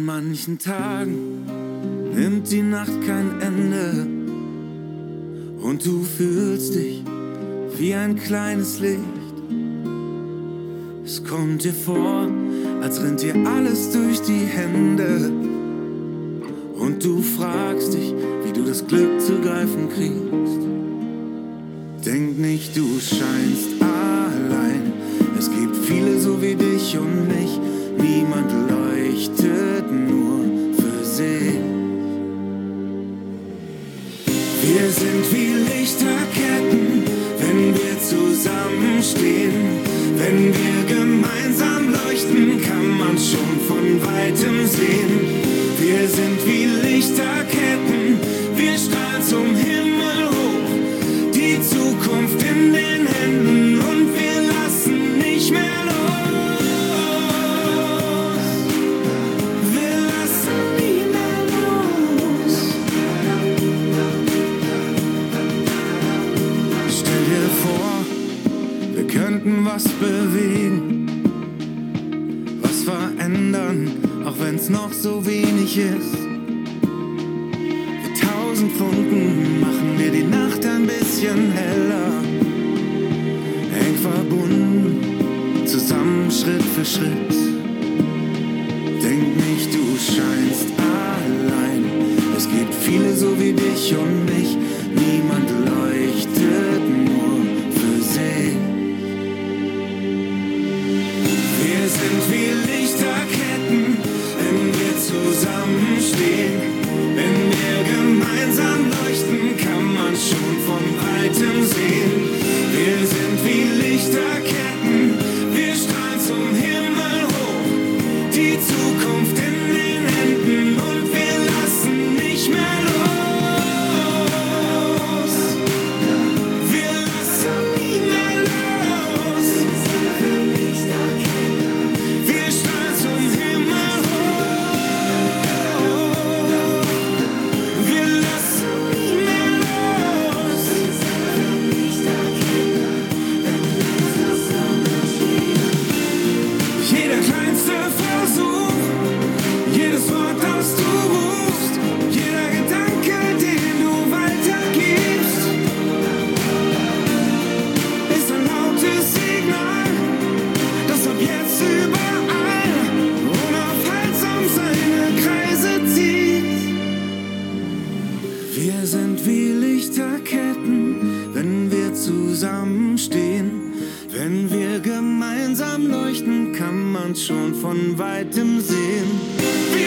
manchen Tagen nimmt die Nacht kein Ende und du fühlst dich wie ein kleines Licht. Es kommt dir vor, als rinnt dir alles durch die Hände und du fragst dich, wie du das Glück zu greifen kriegst. Denk nicht, du scheinst allein, es gibt viele so wie dich und mich. Niemand leuchtet, nur für sich. Wir sind wie Lichterketten, wenn wir zusammenstehen. Wenn wir gemeinsam leuchten, kann man schon von Weitem sehen. Wir sind wie Lichterketten, wir strahlen zum Himmel hoch. Die Zukunft in den Händen und wir lassen nicht mehr los. Was bewegen, was verändern, auch wenn's noch so wenig ist. Mit 1000 Funken machen wir die Nacht ein bisschen heller. Eng verbunden, zusammen Schritt für Schritt. Denk nicht, du scheinst allein. Es gibt viele so wie dich und mich. Niemand leuchtet, nur für sich. Wir sind wie Lichterketten, wenn wir zusammenstehen. Wenn wir gemeinsam leuchten, kann man schon von Weitem sehen. Wir sind wie Lichterketten, wir strahlen zum Himmel hoch. Die Zukunft in den Händen und wir lassen nicht mehr los. Wir lassen nie mehr los. Wir strahlen zum Himmel hoch. Wir lassen nie mehr los. Jeder kleinste Versuch, jedes Wort, das du rufst, jeder Gedanke, den du weitergibst, ist ein lautes Signal, das ab jetzt überall unaufhaltsam seine Kreise zieht. Wir sind wie Lichterketten, wenn wir zusammenstehen. Wenn wir gemeinsam leuchten, kann man schon von Weitem sehen.